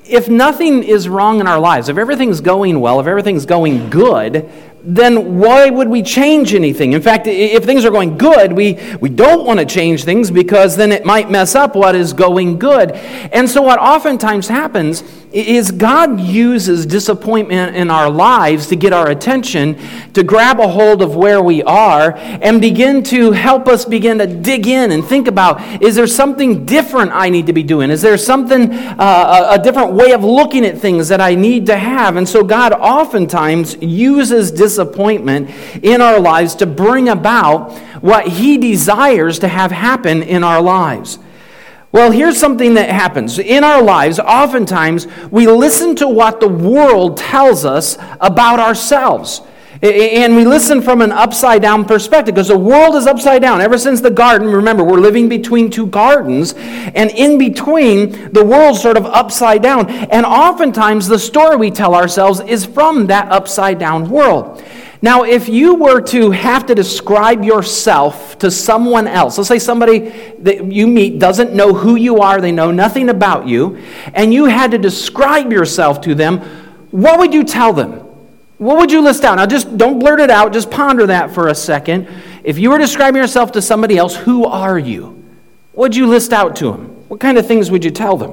if nothing is wrong in our lives, if everything's going well, if everything's going good, then why would we change anything? In fact, if things are going good, we don't want to change things because then it might mess up what is going good. And so what oftentimes happens is God uses disappointment in our lives to get our attention, to grab a hold of where we are, and begin to help us begin to dig in and think about, is there something different I need to be doing? Is there something, a different way of looking at things that I need to have? And so God oftentimes uses disappointment in our lives to bring about what He desires to have happen in our lives. Well, here's something that happens. In our lives, oftentimes, we listen to what the world tells us about ourselves. And we listen from an upside-down perspective, because the world is upside down. Ever since the garden, remember, we're living between two gardens, and in between, the world's sort of upside down. And oftentimes, the story we tell ourselves is from that upside-down world. Now, if you were to have to describe yourself to someone else, let's say somebody that you meet doesn't know who you are, they know nothing about you, and you had to describe yourself to them, what would you tell them? What would you list out? Now, just don't blurt it out, just ponder that for a second. If you were describing yourself to somebody else, who are you? What would you list out to them? What kind of things would you tell them?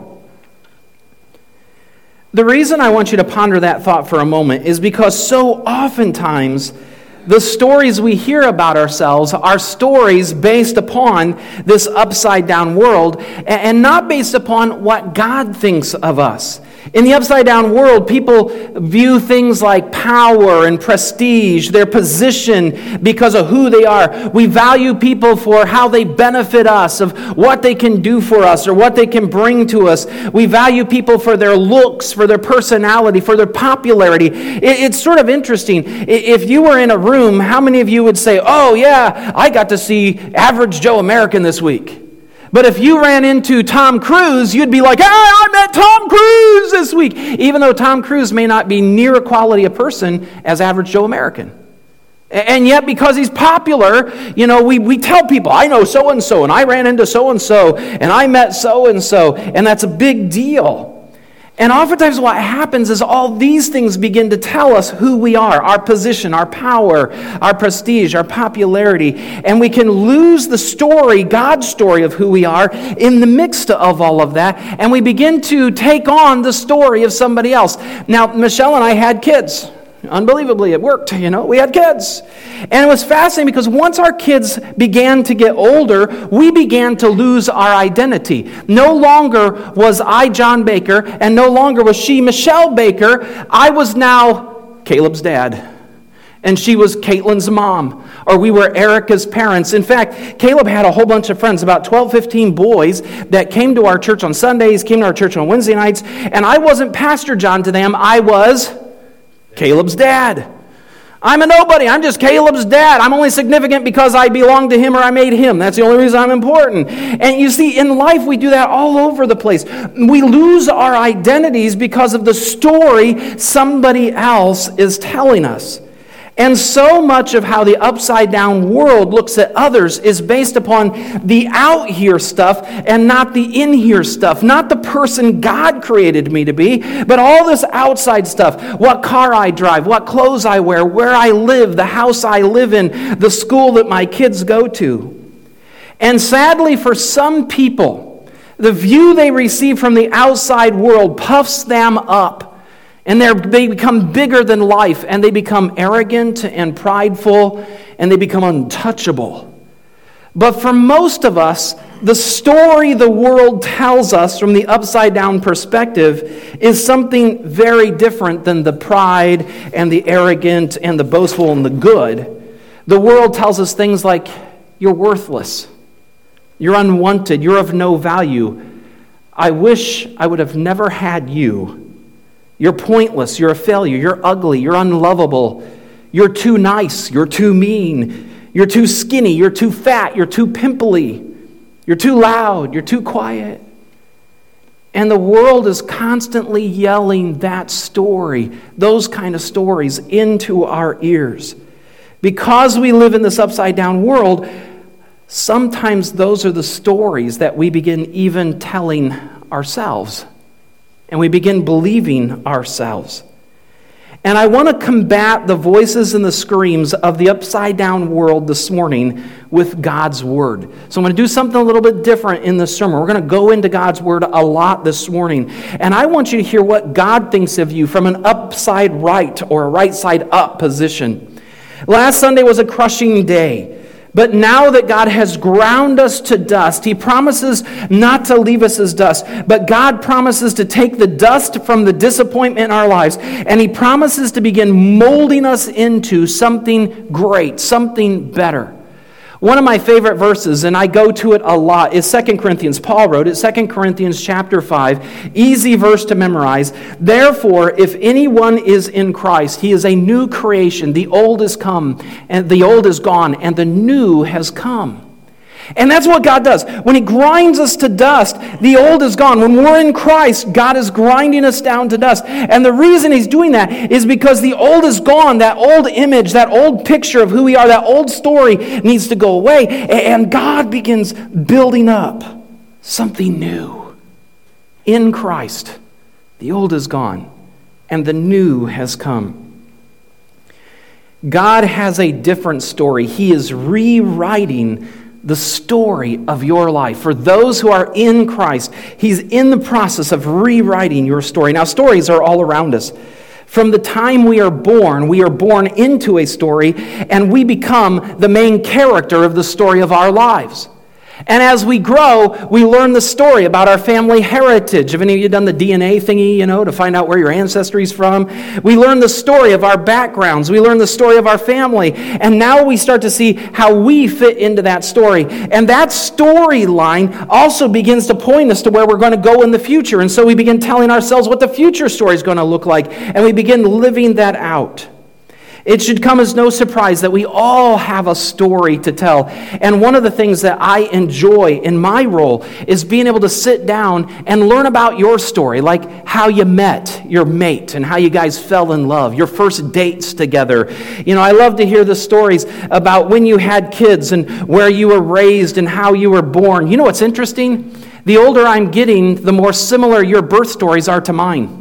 The reason I want you to ponder that thought for a moment is because so oftentimes the stories we hear about ourselves are stories based upon this upside-down world and not based upon what God thinks of us. In the upside-down world, people view things like power and prestige, their position because of who they are. We value people for how they benefit us, of what they can do for us or what they can bring to us. We value people for their looks, for their personality, for their popularity. It's sort of interesting. If you were in a room, how many of you would say, oh yeah, I got to see Average Joe American this week? But if you ran into Tom Cruise, you'd be like, hey, I met Tom Cruise this week. Even though Tom Cruise may not be near a quality of person as Average Joe American. And yet, because he's popular, we tell people, I know so-and-so, and I ran into so-and-so, and I met so-and-so, and that's a big deal. And oftentimes what happens is all these things begin to tell us who we are, our position, our power, our prestige, our popularity. And we can lose the story, God's story of who we are in the midst of all of that. And we begin to take on the story of somebody else. Now, Michelle and I had kids. Unbelievably, it worked, we had kids. And it was fascinating because once our kids began to get older, we began to lose our identity. No longer was I John Baker, and no longer was she Michelle Baker. I was now Caleb's dad. And she was Caitlin's mom, or we were Erica's parents. In fact, Caleb had a whole bunch of friends, about 12, 15 boys that came to our church on Sundays, came to our church on Wednesday nights, and I wasn't Pastor John to them, I was Caleb's dad. I'm a nobody. I'm just Caleb's dad. I'm only significant because I belong to him or I made him. That's the only reason I'm important. And you see, in life, we do that all over the place. We lose our identities because of the story somebody else is telling us. And so much of how the upside-down world looks at others is based upon the out-here stuff and not the in-here stuff. Not the person God created me to be, but all this outside stuff. What car I drive, what clothes I wear, where I live, the house I live in, the school that my kids go to. And sadly, for some people, the view they receive from the outside world puffs them up. And they become bigger than life, and they become arrogant and prideful, and they become untouchable. But for most of us, the story the world tells us from the upside-down perspective is something very different than the pride and the arrogant and the boastful and the good. The world tells us things like, you're worthless, you're unwanted, you're of no value. I wish I would have never had you. You're pointless, you're a failure, you're ugly, you're unlovable, you're too nice, you're too mean, you're too skinny, you're too fat, you're too pimply, you're too loud, you're too quiet. And the world is constantly yelling that story, those kind of stories, into our ears. Because we live in this upside-down world, sometimes those are the stories that we begin even telling ourselves. and we begin believing ourselves. And I want to combat the voices and the screams of the upside-down world this morning with God's Word. So I'm going to do something a little bit different in this sermon. We're going to go into God's Word a lot this morning. And I want you to hear what God thinks of you from an upside right or a right side up position. Last Sunday was a crushing day. But now that God has ground us to dust, He promises not to leave us as dust, but God promises to take the dust from the disappointment in our lives, and He promises to begin molding us into something great, something better. One of my favorite verses, and I go to it a lot, is 2 Corinthians. Paul wrote it, 2 Corinthians chapter 5. Easy verse to memorize. Therefore, if anyone is in Christ, he is a new creation. The old is come, and the old is gone, and the new has come. And that's what God does. When He grinds us to dust, the old is gone. When we're in Christ, God is grinding us down to dust. And the reason He's doing that is because the old is gone. That old image, that old picture of who we are, that old story needs to go away. And God begins building up something new. In Christ, the old is gone, and the new has come. God has a different story. He is rewriting the story of your life. For those who are in Christ, He's in the process of rewriting your story. Now, stories are all around us. From the time we are born into a story, and we become the main character of the story of our lives. And as we grow, we learn the story about our family heritage. Have any of you done the DNA thingy, to find out where your ancestry is from? We learn the story of our backgrounds. We learn the story of our family. And now we start to see how we fit into that story. And that storyline also begins to point us to where we're going to go in the future. And so we begin telling ourselves what the future story is going to look like. And we begin living that out. It should come as no surprise that we all have a story to tell. And one of the things that I enjoy in my role is being able to sit down and learn about your story, like how you met your mate and how you guys fell in love, your first dates together. I love to hear the stories about when you had kids and where you were raised and how you were born. You know what's interesting? The older I'm getting, the more similar your birth stories are to mine.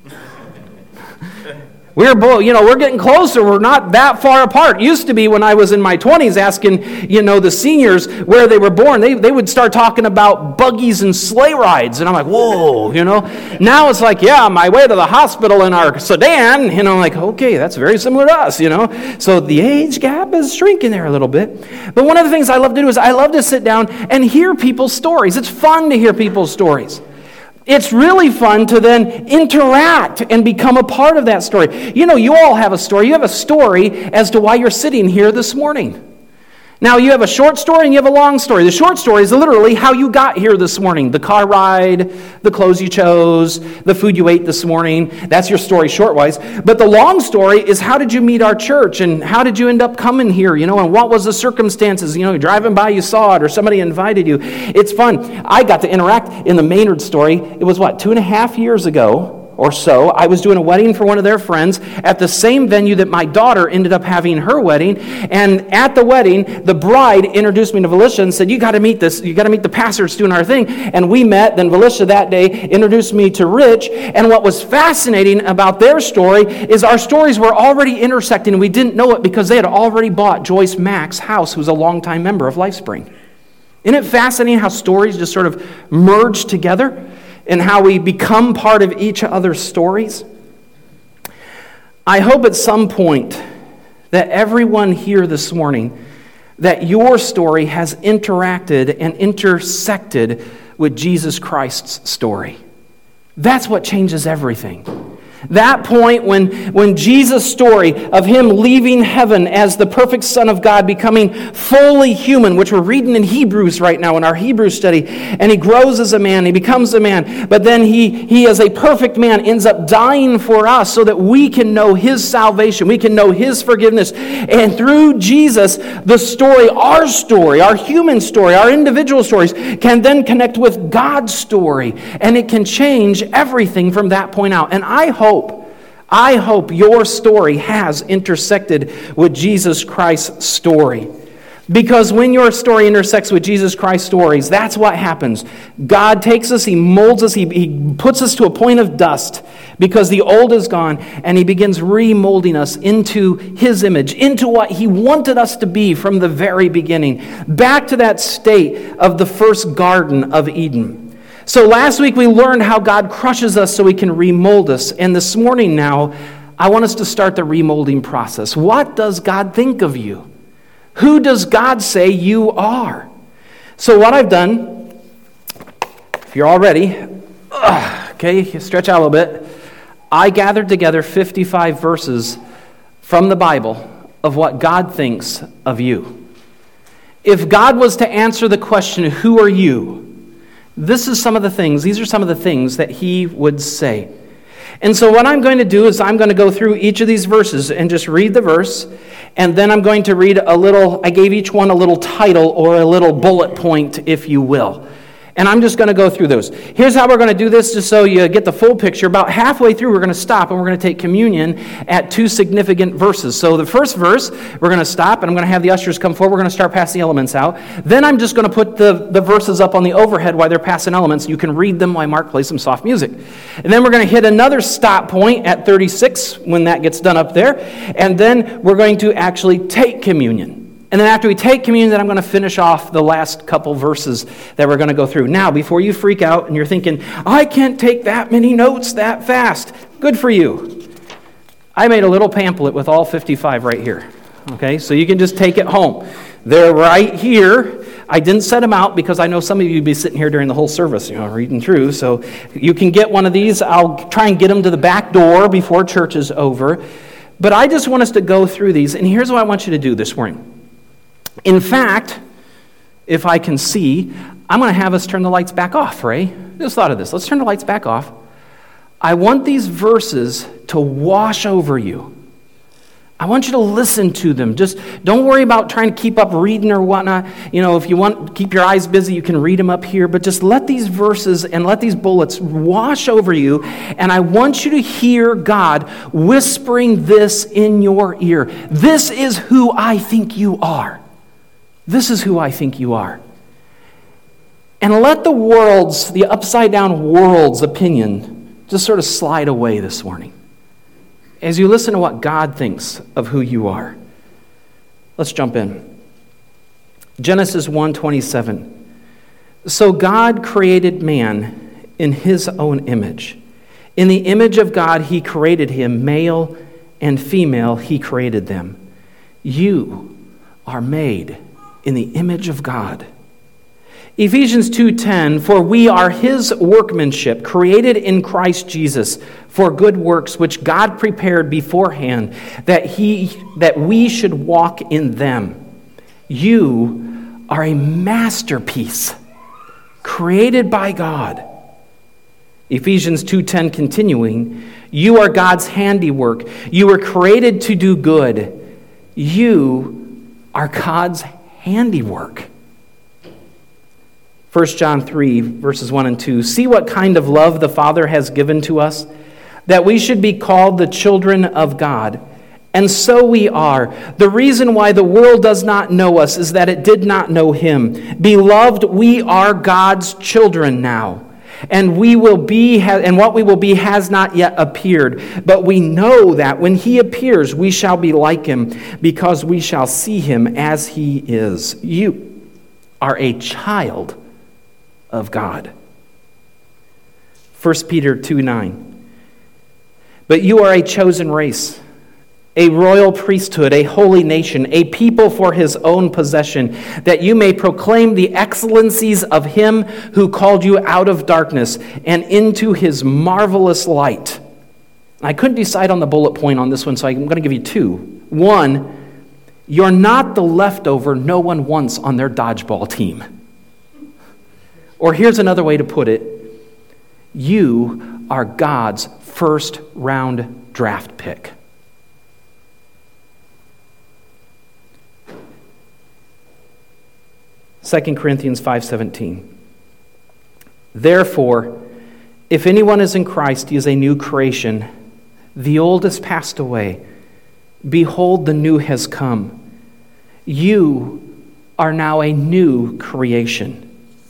We're getting closer. We're not that far apart. Used to be when I was in my 20s asking, the seniors where they were born. They would start talking about buggies and sleigh rides. And I'm like, whoa, Now it's like, yeah, my way to the hospital in our sedan. I'm like, okay, that's very similar to us, So the age gap is shrinking there a little bit. But one of the things I love to do is I love to sit down and hear people's stories. It's fun to hear people's stories. It's really fun to then interact and become a part of that story. You all have a story. You have a story as to why you're sitting here this morning. Now, you have a short story and you have a long story. The short story is literally how you got here this morning. The car ride, the clothes you chose, the food you ate this morning. That's your story short-wise. But the long story is how did you meet our church and how did you end up coming here, and what was the circumstances? You're driving by, you saw it, or somebody invited you. It's fun. I got to interact in the Maynard story. It was 2.5 years ago or so. I was doing a wedding for one of their friends at the same venue that my daughter ended up having her wedding. And at the wedding, the bride introduced me to Valisha and said, you got to meet the pastor that's doing our thing. And we met. Then Valisha that day introduced me to Rich. And what was fascinating about their story is our stories were already intersecting, and we didn't know it because they had already bought Joyce Mack's house, who's a longtime member of LifeSpring. Isn't it fascinating how stories just sort of merge together? And how we become part of each other's stories. I hope at some point that everyone here this morning, that your story has interacted and intersected with Jesus Christ's story. That's what changes everything. That point when Jesus' story of Him leaving heaven as the perfect Son of God, becoming fully human, which we're reading in Hebrews right now in our Hebrew study, and He grows as a man, He becomes a man, but then He as a perfect man ends up dying for us so that we can know His salvation, we can know His forgiveness, and through Jesus, the story, our human story, our individual stories, can then connect with God's story, and it can change everything from that point out. And I hope your story has intersected with Jesus Christ's story. Because when your story intersects with Jesus Christ's stories, that's what happens. God takes us, He molds us, He puts us to a point of dust because the old is gone, and He begins remolding us into His image, into what He wanted us to be from the very beginning, back to that state of the first Garden of Eden. So last week we learned how God crushes us so He can remold us, and this morning now, I want us to start the remolding process. What does God think of you? Who does God say you are? So what I've done, if you're all ready, okay, stretch out a little bit. I gathered together 55 verses from the Bible of what God thinks of you. If God was to answer the question, who are you? These are some of the things that He would say. And so what I'm going to do is I'm going to go through each of these verses and just read the verse, and then I'm going to read I gave each one a little title or a little bullet point, if you will. And I'm just going to go through those. Here's how we're going to do this, just so you get the full picture. About halfway through, we're going to stop, and we're going to take communion at two significant verses. So the first verse, we're going to stop, and I'm going to have the ushers come forward. We're going to start passing the elements out. Then I'm just going to put the verses up on the overhead while they're passing elements. You can read them while Mark plays some soft music. And then we're going to hit another stop point at 36 when that gets done up there. And then we're going to actually take communion. And then after we take communion, then I'm going to finish off the last couple verses that we're going to go through. Now, before you freak out and you're thinking, I can't take that many notes that fast. Good for you. I made a little pamphlet with all 55 right here. Okay, so you can just take it home. They're right here. I didn't set them out because I know some of you would be sitting here during the whole service, reading through. So you can get one of these. I'll try and get them to the back door before church is over. But I just want us to go through these. And here's what I want you to do this morning. In fact, if I can see, I'm going to have us turn the lights back off, Ray. Just thought of this. Let's turn the lights back off. I want these verses to wash over you. I want you to listen to them. Just don't worry about trying to keep up reading or whatnot. If you want to keep your eyes busy, you can read them up here. But just let these verses and let these bullets wash over you. And I want you to hear God whispering this in your ear. This is who I think you are. This is who I think you are. And let the upside down world's opinion just sort of slide away this morning as you listen to what God thinks of who you are. Let's jump in. Genesis 1:27. So God created man in His own image. In the image of God He created him, male and female He created them. You are made in the image of God. Ephesians 2:10, for we are His workmanship, created in Christ Jesus for good works, which God prepared beforehand that we should walk in them. You are a masterpiece, created by God. Ephesians 2:10 continuing, you are God's handiwork. You were created to do good. You are God's handiwork. 1 John 3, verses 1 and 2. See what kind of love the Father has given to us, that we should be called the children of God. And so we are. The reason why the world does not know us is that it did not know Him. Beloved, we are God's children now. And what we will be has not yet appeared. But we know that when He appears, we shall be like Him, because we shall see Him as He is. You are a child of God. 1 Peter 2:9. But you are a chosen race, a royal priesthood, a holy nation, a people for His own possession, that you may proclaim the excellencies of Him who called you out of darkness and into His marvelous light. I couldn't decide on the bullet point on this one, so I'm going to give you two. One, you're not the leftover no one wants on their dodgeball team. Or here's another way to put it. You are God's first round draft pick. Second Corinthians 5:17. Therefore, if anyone is in Christ, he is a new creation. The old has passed away. Behold, the new has come. You are now a new creation.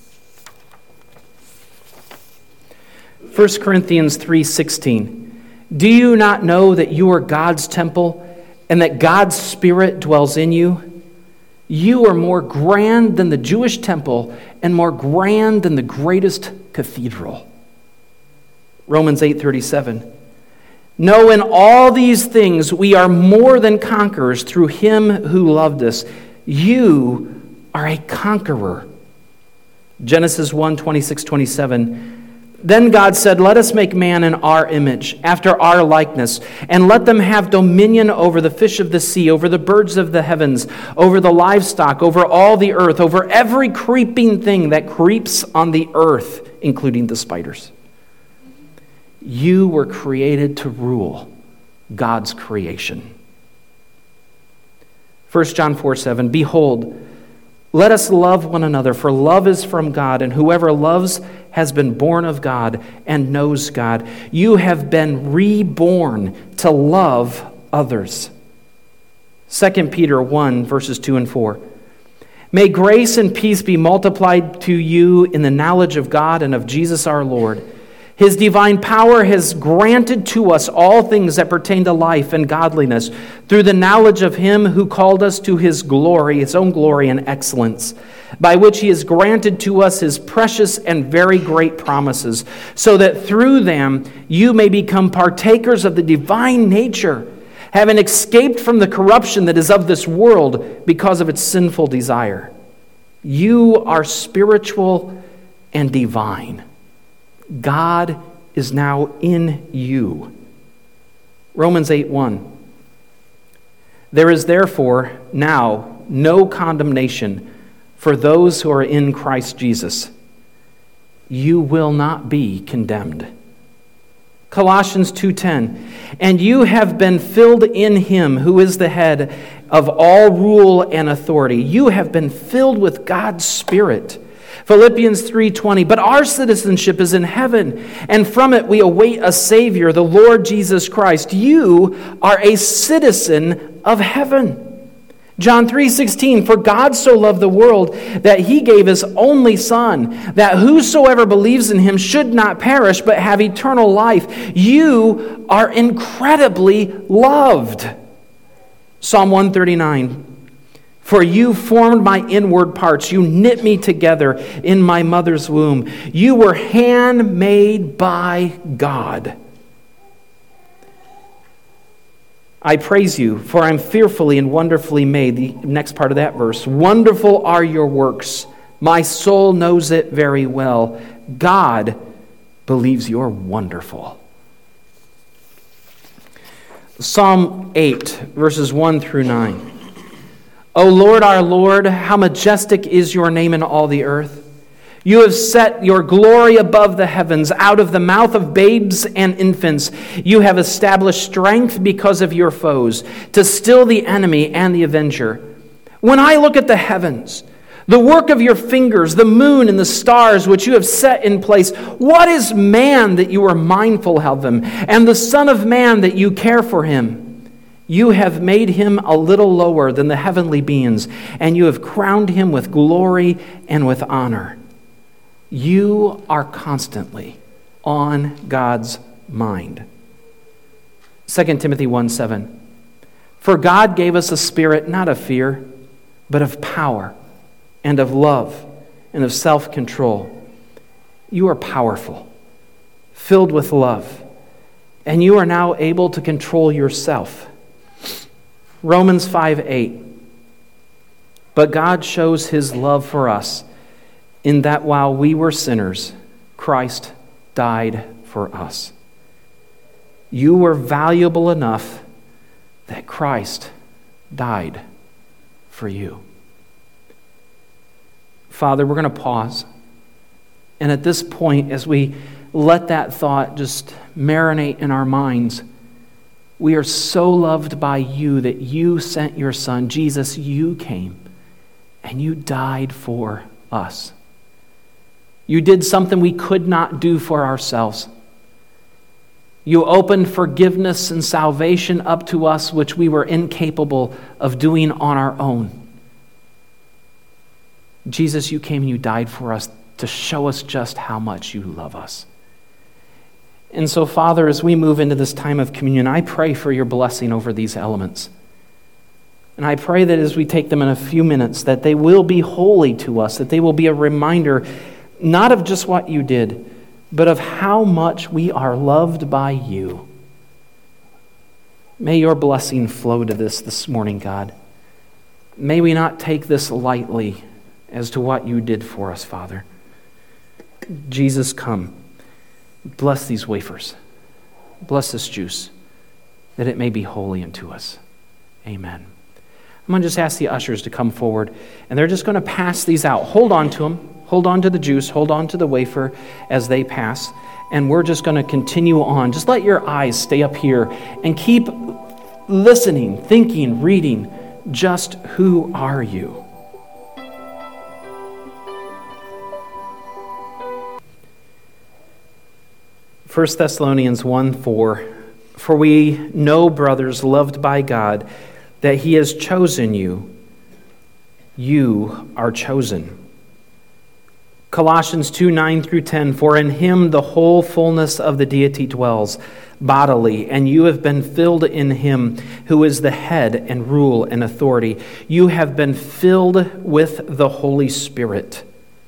1 Corinthians 3:16. Do you not know that you are God's temple and that God's Spirit dwells in you? You are more grand than the Jewish temple and more grand than the greatest cathedral. Romans 8:37. No, in all these things we are more than conquerors through him who loved us. You are a conqueror. Genesis 1:26-27. Then God said, let us make man in our image, after our likeness, and let them have dominion over the fish of the sea, over the birds of the heavens, over the livestock, over all the earth, over every creeping thing that creeps on the earth, including the spiders. You were created to rule God's creation. 1 John 4:7. Behold, let us love one another, for love is from God, and whoever loves has been born of God and knows God. You have been reborn to love others. 2 Peter 1, verses 2 and 4. May grace and peace be multiplied to you in the knowledge of God and of Jesus our Lord. His divine power has granted to us all things that pertain to life and godliness through the knowledge of him who called us to his glory, his own glory and excellence, by which he has granted to us his precious and very great promises, so that through them you may become partakers of the divine nature, having escaped from the corruption that is of this world because of its sinful desire. You are spiritual and divine. God is now in you. Romans 8:1. There is therefore now no condemnation for those who are in Christ Jesus. You will not be condemned. Colossians 2:10. And you have been filled in him who is the head of all rule and authority. You have been filled with God's Spirit. Philippians 3:20, but our citizenship is in heaven, and from it we await a Savior, the Lord Jesus Christ. You are a citizen of heaven. John 3:16, for God so loved the world that he gave his only Son, that whosoever believes in him should not perish but have eternal life. You are incredibly loved. Psalm 139. For you formed my inward parts. You knit me together in my mother's womb. You were handmade by God. I praise you, for I am fearfully and wonderfully made. The next part of that verse. Wonderful are your works. My soul knows it very well. God believes you're wonderful. Psalm 8, verses 1 through 9. O Lord, our Lord, how majestic is your name in all the earth. You have set your glory above the heavens. Out of the mouth of babes and infants, you have established strength because of your foes, to still the enemy and the avenger. When I look at the heavens, the work of your fingers, the moon and the stars which you have set in place, what is man that you are mindful of him, and the Son of Man that you care for him? You have made him a little lower than the heavenly beings, and you have crowned him with glory and with honor. You are constantly on God's mind. 2 Timothy 1:7. For God gave us a spirit not of fear, but of power and of love and of self-control. You are powerful, filled with love, and you are now able to control yourself. Romans 5:8. But God shows his love for us in that while we were sinners, Christ died for us. You were valuable enough that Christ died for you. Father, we're going to pause. And at this point, as we let that thought just marinate in our minds, we are so loved by you that you sent your Son. Jesus, you came and you died for us. You did something we could not do for ourselves. You opened forgiveness and salvation up to us, which we were incapable of doing on our own. Jesus, you came and you died for us to show us just how much you love us. And so, Father, as we move into this time of communion, I pray for your blessing over these elements. And I pray that as we take them in a few minutes, that they will be holy to us, that they will be a reminder not of just what you did, but of how much we are loved by you. May your blessing flow to this morning, God. May we not take this lightly as to what you did for us, Father. Jesus, come. Bless these wafers. Bless this juice, that it may be holy unto us. Amen. I'm going to just ask the ushers to come forward, and they're just going to pass these out. Hold on to them. Hold on to the juice. Hold on to the wafer as they pass. And we're just going to continue on. Just let your eyes stay up here and keep listening, thinking, reading. Just who are you? First Thessalonians 1:4, for we know, brothers, loved by God, that he has chosen you. You are chosen. Colossians 2:9 through 10, for in him the whole fullness of the deity dwells bodily, and you have been filled in him who is the head and rule and authority. You have been filled with the Holy Spirit.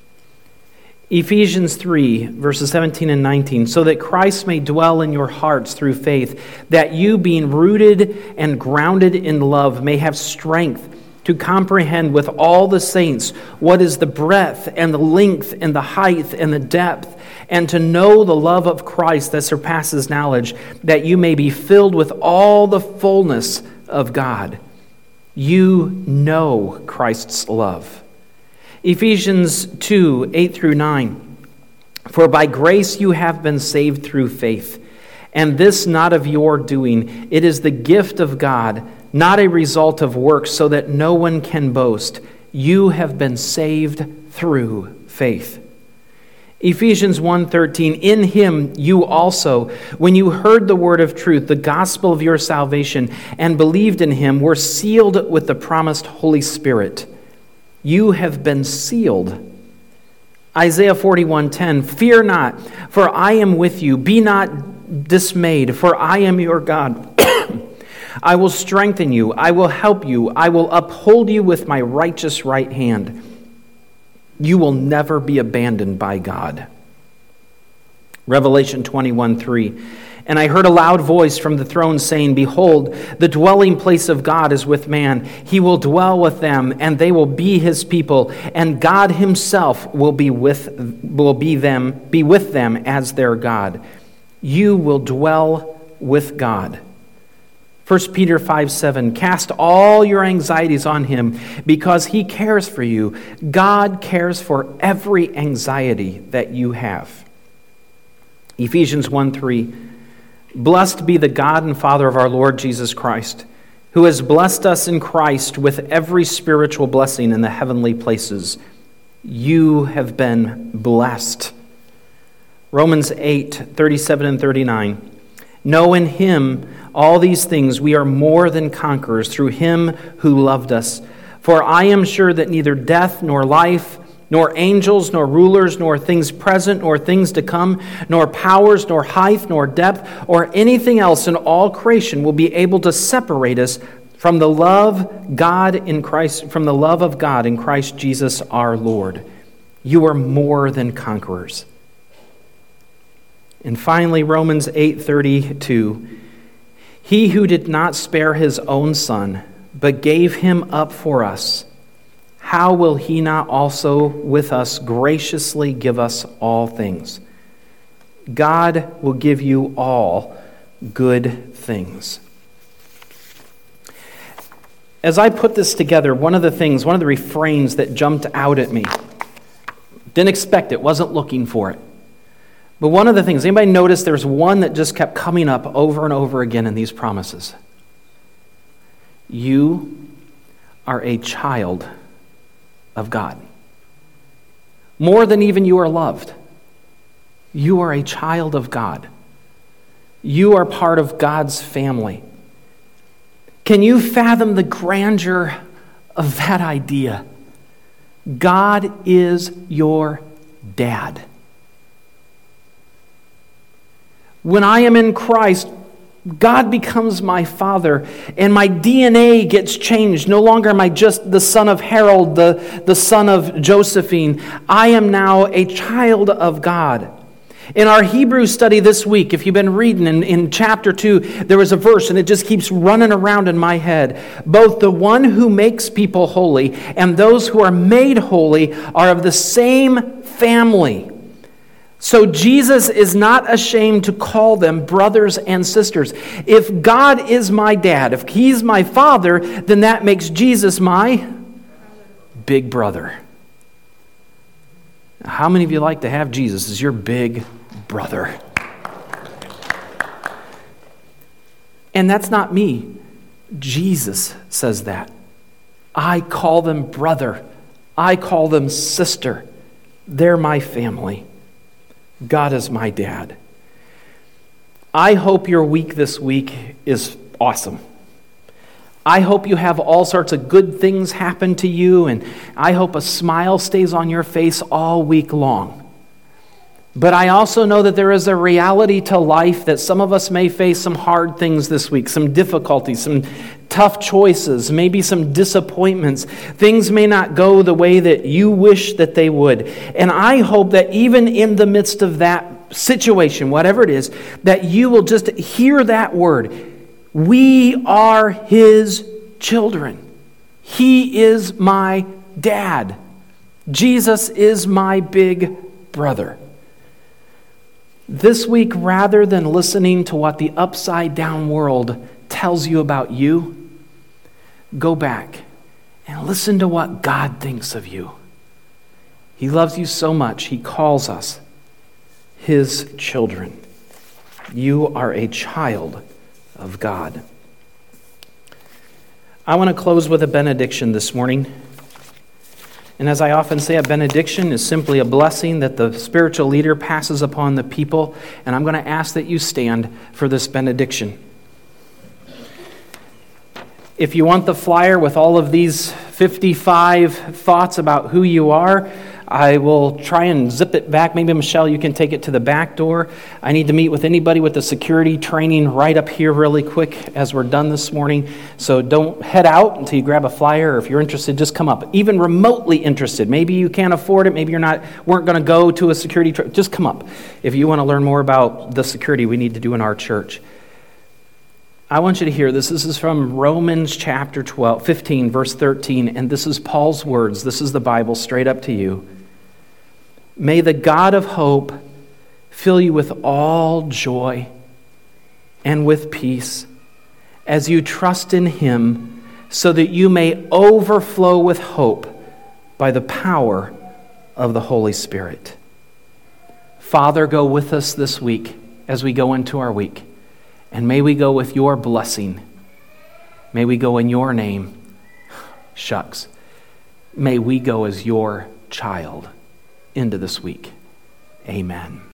Ephesians 3, verses 17 and 19, so that Christ may dwell in your hearts through faith, that you, being rooted and grounded in love, may have strength to comprehend with all the saints what is the breadth and the length and the height and the depth, and to know the love of Christ that surpasses knowledge, that you may be filled with all the fullness of God. You know Christ's love. Ephesians 2, 8 through 9. For by grace you have been saved through faith, and this not of your doing. It is the gift of God, not a result of works, so that no one can boast. You have been saved through faith. Ephesians 1:13, in him you also, when you heard the word of truth, the gospel of your salvation, and believed in him, were sealed with the promised Holy Spirit. You have been sealed. Isaiah 41:10, fear not, for I am with you. Be not dismayed, for I am your God. I will strengthen you. I will help you. I will uphold you with my righteous right hand. You will never be abandoned by God. Revelation 21:3. And I heard a loud voice from the throne saying, behold, the dwelling place of God is with man. He will dwell with them, and they will be his people, and God himself will be with them as their God. You will dwell with God. 1 Peter 5:7, cast all your anxieties on him because he cares for you. God cares for every anxiety that you have. Ephesians 1:3, blessed be the God and Father of our Lord Jesus Christ, who has blessed us in Christ with every spiritual blessing in the heavenly places. You have been blessed. Romans 8:37 and 39, know in him all these things we are more than conquerors through him who loved us. For I am sure that neither death nor life, nor angels, nor rulers, nor things present, nor things to come, nor powers, nor height, nor depth, or anything else in all creation will be able to separate us from the love of God in Christ Jesus our Lord. You are more than conquerors. And finally, Romans 8:32, he who did not spare his own son, but gave him up for us, how will he not also with us graciously give us all things? God will give you all good things. As I put this together, one of the refrains that jumped out at me, didn't expect it, wasn't looking for it. But one of the things, anybody notice there's one that just kept coming up over and over again in these promises? You are a child of God. More than even you are loved. You are a child of God. You are part of God's family. Can you fathom the grandeur of that idea? God is your dad. When I am in Christ, God becomes my father, and my DNA gets changed. No longer am I just the son of Harold, the son of Josephine. I am now a child of God. In our Hebrew study this week, if you've been reading in chapter 2, there was a verse, and it just keeps running around in my head. Both the one who makes people holy and those who are made holy are of the same family. So Jesus is not ashamed to call them brothers and sisters. If God is my dad, if he's my father, then that makes Jesus my big brother. How many of you like to have Jesus as your big brother? And that's not me. Jesus says that. I call them brother. I call them sister. They're my family. God is my dad. I hope your week this week is awesome. I hope you have all sorts of good things happen to you, and I hope a smile stays on your face all week long. But I also know that there is a reality to life that some of us may face some hard things this week, some difficulties, some tough choices, maybe some disappointments. Things may not go the way that you wish that they would. And I hope that even in the midst of that situation, whatever it is, that you will just hear that word. We are his children. He is my dad. Jesus is my big brother. This week, rather than listening to what the upside down world tells you about you, go back and listen to what God thinks of you. He loves you so much, he calls us his children. You are a child of God. I want to close with a benediction this morning. And as I often say, a benediction is simply a blessing that the spiritual leader passes upon the people. And I'm going to ask that you stand for this benediction. If you want the flyer with all of these 55 thoughts about who you are, I will try and zip it back. Maybe, Michelle, you can take it to the back door. I need to meet with anybody with the security training right up here really quick as we're done this morning. So don't head out until you grab a flyer, or if you're interested, just come up. Even remotely interested. Maybe you can't afford it. Maybe weren't going to go to a security training. Just come up if you want to learn more about the security we need to do in our church. I want you to hear this. This is from Romans chapter 15, verse 13, and this is Paul's words. This is the Bible straight up to you. May the God of hope fill you with all joy and with peace as you trust in him, so that you may overflow with hope by the power of the Holy Spirit. Father, go with us this week as we go into our week. And may we go with your blessing. May we go in your name. Shucks. May we go as your child into this week. Amen.